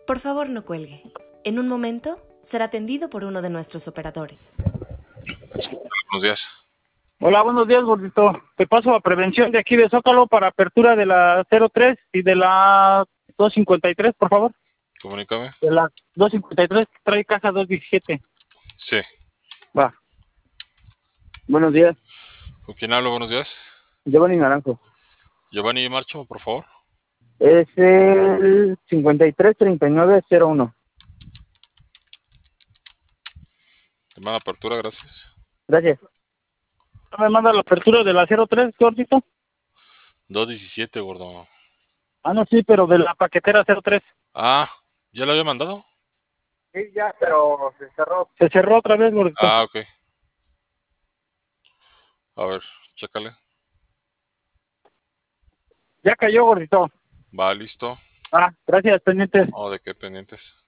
Por favor, no cuelgue. En un momento será atendido por uno de nuestros operadores. Buenos días. Hola, buenos días, gordito. Te paso a prevención de aquí de Zócalo para apertura de la 03 y de la 253, por favor. Comunícame. De la 253 trae caja 217. Sí. Va. Buenos días. ¿Con quién hablo? Buenos días. Giovanni Naranjo. Giovanni Marcho, por favor. Es el 533901. Te manda apertura, gracias. Gracias. ¿Me manda la apertura de la 03, gordito? 217, gordo. Ah, no, sí, pero de la paquetera 03. Ah, ¿ya lo había mandado? Sí, ya, pero se cerró. Se cerró otra vez, gordito. Ah, ok. A ver, chécale. Ya cayó, gordito. Va, listo. Ah, gracias, pendientes. Oh, ¿de qué pendientes?